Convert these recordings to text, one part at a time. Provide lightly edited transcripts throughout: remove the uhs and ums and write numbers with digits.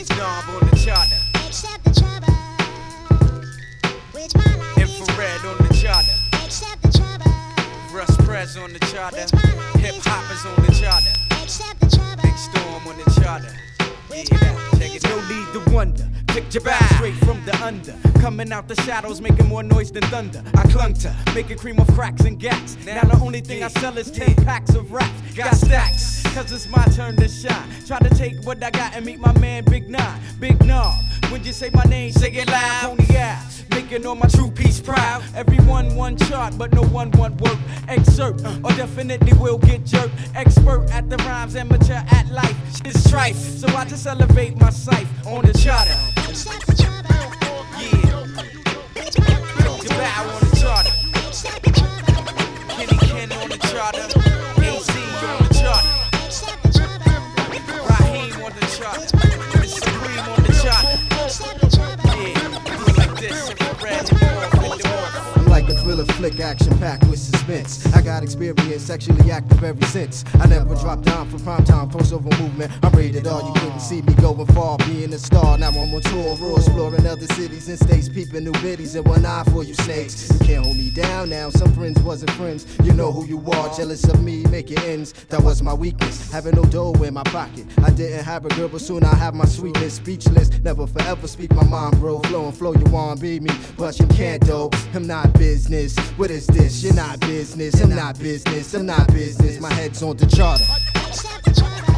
Knob on the charter. Accept the trouble, which my life Infrared on the charter. accept the trouble, Russ Prez on the charter. Hip hoppers on the charter. accept the trouble. Big Storm on the charter. Yeah, check it. No need to wonder. Picture back straight from the under. Coming out the shadows, making more noise than thunder. I clung to making cream of cracks and gats. Now the only thing I sell is 10 packs of raps. Got stacks, cause it's my turn to shine. Try to take what I got and meet my man Big Nine. Big Knob, when you say my name, say it loud. Pony out, making all my true peace proud. Everyone one chart, but no one want work. Excerpt, or definitely will get jerked. Expert at the rhymes, amateur at life. Shit's trife, so I just elevate my sight on the charter. Accept the trouble, Yeah, which my life Picture bow on the charter. accept the trouble, Kenny Ken on the charter. AC on the charter. accept the trouble, Raheem on the charter. Mr. Supreme on the charter. accept the trouble. Yeah, do it like this. Infrared, hit them off, hit them off. I'm like a thriller flick, action packed with suspense. I got experience, sexually active ever since. I never dropped down for primetime crossover movement. I'm rated R, you couldn't see me going far, being a star. Now I'm on tour, raw, exploring other cities and states, peeping new biddies and one eye for you snakes. You can't hold me down now, some friends wasn't friends. You know who you are, jealous of me, making ends. That was my weakness, having no dough in my pocket. I didn't have a girl, but soon I have my sweetness. Speechless, never forever speak my mind, bro. Flow and flow, you want be me, but you can't though. I'm not business. What is this? You're not business. I'm not business. I'm not business. My head's on the charter. Accept the trouble,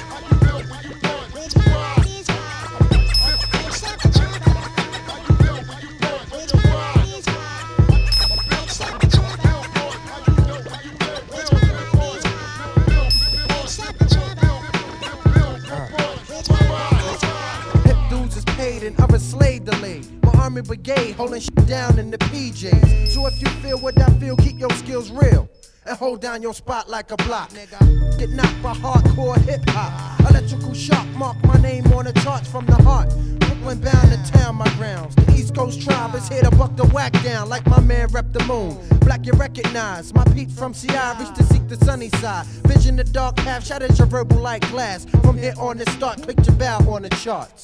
which my life is wild. Accept the trouble, which my life is wild. Accept the trouble, which my life is wild. Accept the trouble, which my life is wild. Hip dudes is paid and others slave delayed. My army brigade holding shit down in the PJs. So if you feel what I feel, keep your skills real and hold down your spot like a block. Get knocked by hardcore hip hop. Electrical shock, mark my name on the charts from the heart. Brooklyn bound to town, my grounds. The East Coast tribe is here to buck the whack down like my man rep the moon. Black you recognize my Pete from CI reach to seek the sunny side. Vision the dark path, shatters your verbal like glass. From here on to start, click your bow on the charts.